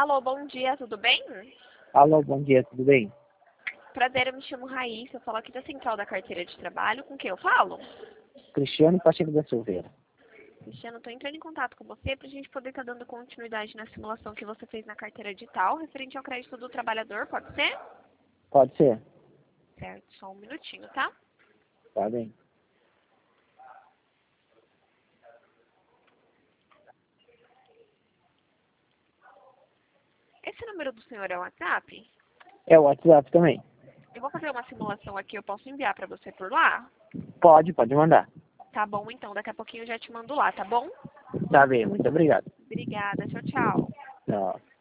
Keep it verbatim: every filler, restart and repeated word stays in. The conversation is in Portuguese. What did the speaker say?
Alô, bom dia, tudo bem? Alô, bom dia, tudo bem? Prazer, eu me chamo Raíssa, eu falo aqui da Central da Carteira de Trabalho. Com quem eu falo? Cristiano Pacheco da Silveira. Cristiano, estou entrando em contato com você para a gente poder estar dando continuidade na simulação que você fez na carteira digital, referente ao crédito do trabalhador, pode ser? Pode ser? Certo, só um minutinho, tá? Tá bem. Esse número do senhor é o WhatsApp? É o WhatsApp também? Eu vou fazer uma simulação aqui, eu posso enviar para você por lá? Pode, pode mandar. Tá bom, então, daqui a pouquinho eu já te mando lá, tá bom? Tá bem, muito obrigado. Obrigada, tchau, tchau. Tchau.